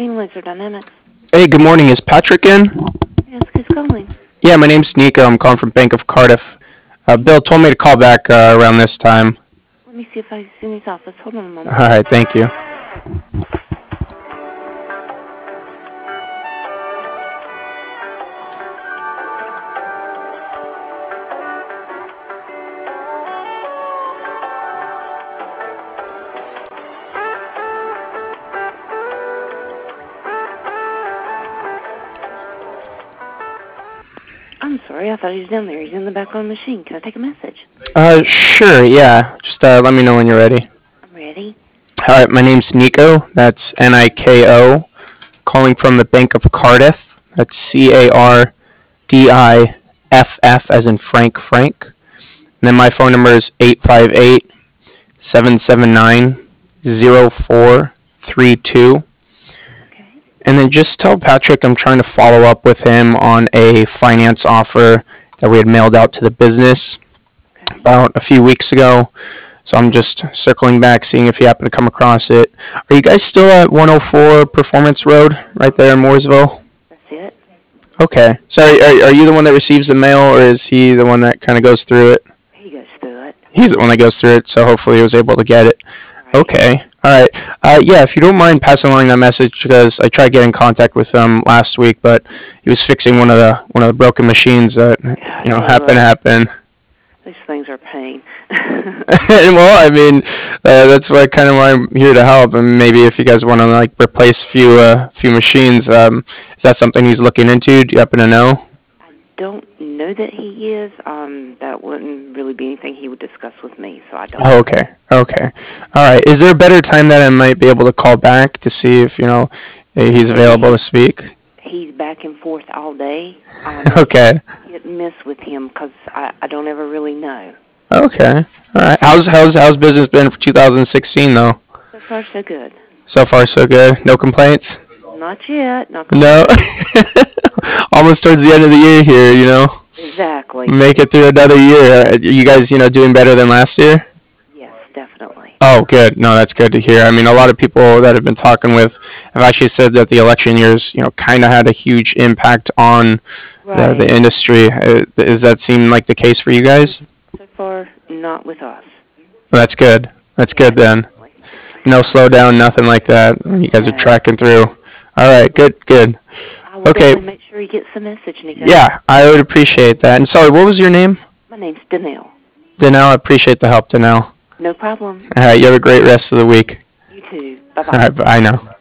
morning, Laser Dynamics. Hey, good morning. Is Patrick in? Yes, who's calling? Yeah, my name's Nico. I'm calling from Bank of Cardiff. Bill told me to call back around this time. Let me see if I see in his office. Hold on a All moment. right, thank you. I'm sorry, I thought he was down there. He's in the background machine. Can I take a message? Sure, yeah. Just let me know when you're ready. I'm ready. All right, my name's Nico. That's Niko. Calling from the Bank of Cardiff. That's Cardiff, as in Frank. And then my phone number is 858-779-0432. Okay. And then just tell Patrick I'm trying to follow up with him on a finance offer that we had mailed out to the business about a few weeks ago. So I'm just circling back, seeing if you happen to come across it. Are you guys still at 104 Performance Road, right there in Mooresville? That's it. Okay. So are you the one that receives the mail, or is he the one that kind of goes through it? He goes through it. He's the one that goes through it, so hopefully he was able to get it. Right. Okay. All right. Yeah, if you don't mind passing along that message, because I tried getting in contact with him last week, but he was fixing one of the broken machines that happened to happen. These things are pain. Well, I mean, that's why I'm here to help. And maybe if you guys want to replace a few machines, is that something he's looking into? Do you happen to know? I don't know that he is. That wouldn't really be anything he would discuss with me, so I don't. Oh, okay. All right. Is there a better time that I might be able to call back to see if he's available to speak? He's back and forth all day. Okay. Hit and miss with him because I don't ever really know. Okay. All right. How's business been for 2016 though? So far, so good. So far, so good. No complaints? Not yet. No. Almost towards the end of the year here, Exactly. Make it through another year. Are you guys, doing better than last year? Yes, definitely. Oh, good. No, that's good to hear. I mean, a lot of people that I've been talking with have actually said that the election years, kind of had a huge impact on the industry. Does that seem like the case for you guys? So far, not with us. Well, that's good. That's good then. No slowdown, nothing like that. You guys are tracking through. All right, good. I will definitely make sure he gets the message, Nico. Yeah, I would appreciate that. And sorry, what was your name? My name's Danelle. Danelle, I appreciate the help, Danelle. No problem. All right, you have a great rest of the week. You too. Bye-bye. All right, bye now.